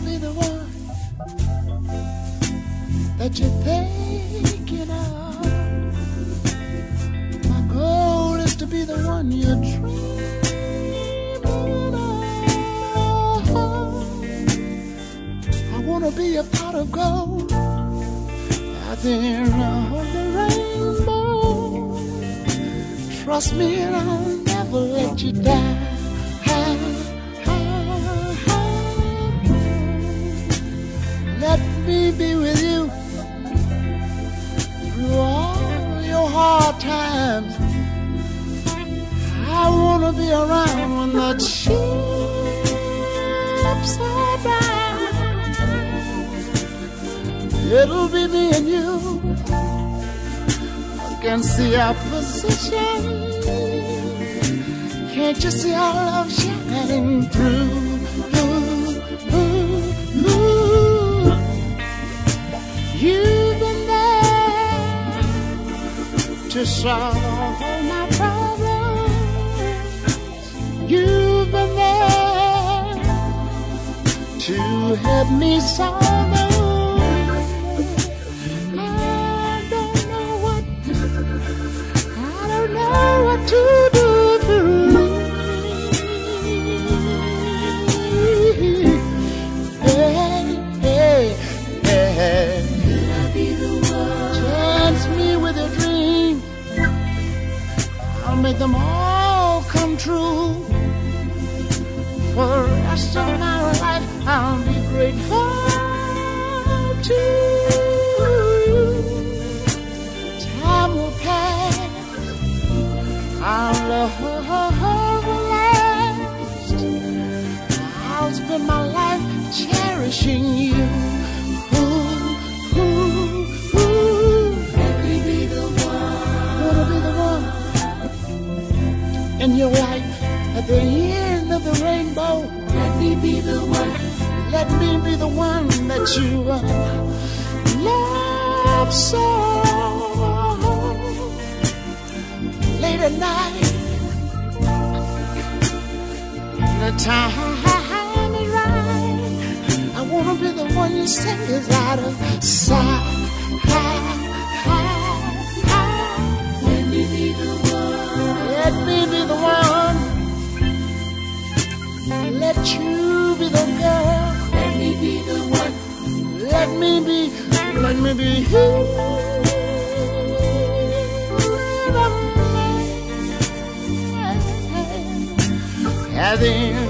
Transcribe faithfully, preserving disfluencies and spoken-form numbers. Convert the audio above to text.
be the one that you're thinking of. My goal is to be the one you're dreaming of. I wanna be a pot of gold out there on the rainbow. Trust me and I'll never let you down. Let me be with you through all your hard times. I wanna be around when the chips are down. It'll be me and you against the opposition. Can't you see our love shining through? Ooh, ooh, ooh. You've been there to solve all my problems. You've been there to help me solve them. I don't know what, I don't know what to do through. Hey, hey, hey. Chance me with a dream. I'll make them all come true. For the rest of my life, I'll be grateful to you. Time will pass. Our love will last. I'll spend my life cherishing you. Ooh, ooh, ooh. Let me be the one. Wanna be the one in your life at the end of the rainbow. Let me be the one. Let me be the one that you uh, love so. Late at night, the time is right. I wanna be the one you sing is out of sight. Let me be the one. Let me be the one. Let you be the girl. Let me be the one. Let me be, let me be you. At the end